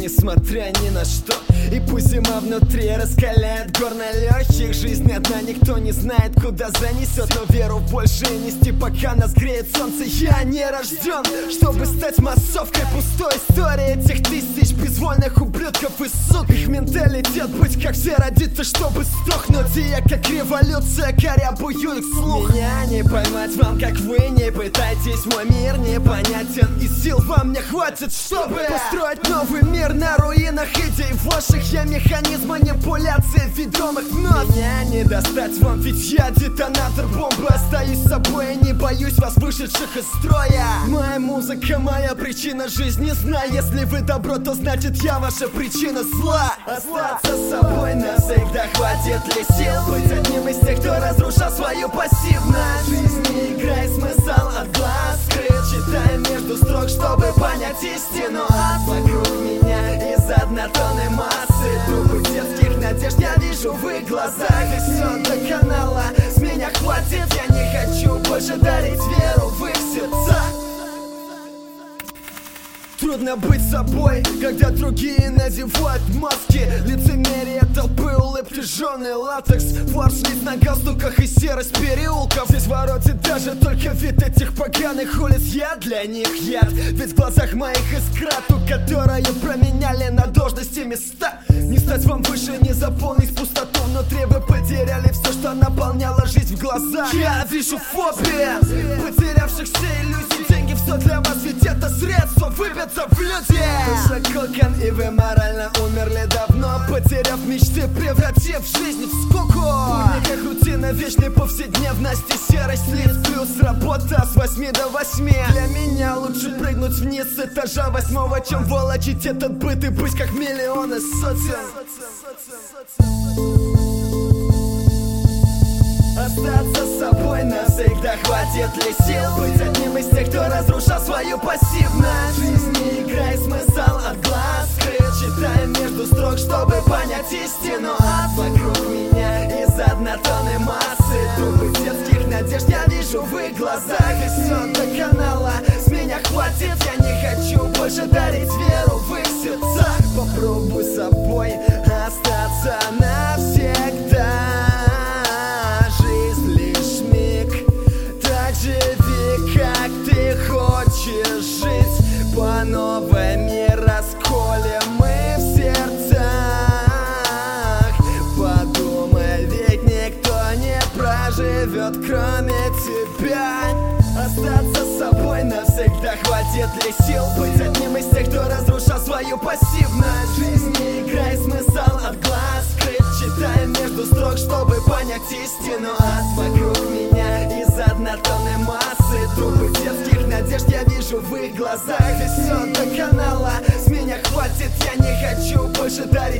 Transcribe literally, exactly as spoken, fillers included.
несмотря ни на что. И пусть зима внутри раскаляет горно легких. Жизнь одна, никто не знает, куда занесет. Но веру больше нести, пока нас греет солнце. Я не рожден, чтобы стать массовкой пустой истории этих тысяч безвольных ублюдков и сук. Их менталитет быть как все родиться, чтобы сдохнуть. И я как революция корябую их слух. Меня не поймать вам, как вы не пытайтесь. Мой мир непонятен, и сил вам не хватит, чтобы построить новый мир на руинах идей ваших. Я механизм манипуляции ведомых вновь. Меня не достать вам, ведь я детонатор бомбы. Остаюсь собой и не боюсь вас, вышедших из строя. Моя музыка, моя причина жизни. Знаю, если вы добро, то значит я ваша причина зла. Остаться собой навсегда, хватит ли сил быть одним из тех, кто разрушал свою пассивность? Жизнь не играй, смысл от глаз скрыт. Читаю между строк, чтобы понять истину. А вокруг меня из однотонной массы трупы детских надежд я вижу в их глазах. И все до канала, с меня хватит. Я не хочу больше дарить веру в их сердца. Трудно быть собой, когда другие надевают маски. Лицемерие толпы, улыбки, жженый латекс, фарш-лист на галстуках и серость переулков. Здесь воротит даже только вид этих поганых улиц. Я для них яд, ведь в глазах моих искра, ту, которую променяли на должности места. Не стать вам выше, не заполнить пустоту внутри. Вы потеряли все, что наполняло жизнь в глазах. Я вижу фобия потерявшихся иллюзий. Деньги все для вас, ведь это средство выбиться в люди. Вышла кокон, и вы морально умерли давно, потеряв мечты, превратив жизнь в скуку. Будни как рутина, вечной повседневности, серость лиц плюс работа с восьми до восьми. Для меня лучше прыгнуть вниз с этажа восьмого, чем волочить этот быт и быть как миллионы сотен. Остаться собой навсегда, хватит ли сил быть одним из тех, кто разрушал свою пассивность? Жизнь не играй, смысл от глаз скрыт. Читаю между строк, чтобы понять истину. А вокруг меня из однотонной массы трупы детских надежд я вижу в их глазах. И все до канала, с меня хватит. Я не хочу больше дарить веру в их сердца. Попробуй собой остаться навсегда. Как ты хочешь жить по новой, мир расколем мы в сердцах. Подумай, ведь никто не проживет, кроме тебя. Остаться собой навсегда, хватит ли сил быть одним из тех, кто разрушал свою пассивность? Жизнь не играй, смысл от глаз скрыт. Читаю между строк, чтобы понять истину. А вокруг меня из однотонной массы трупы детских надежд я вижу в их глазах. И все до канала, с меня хватит. Я не хочу больше дарить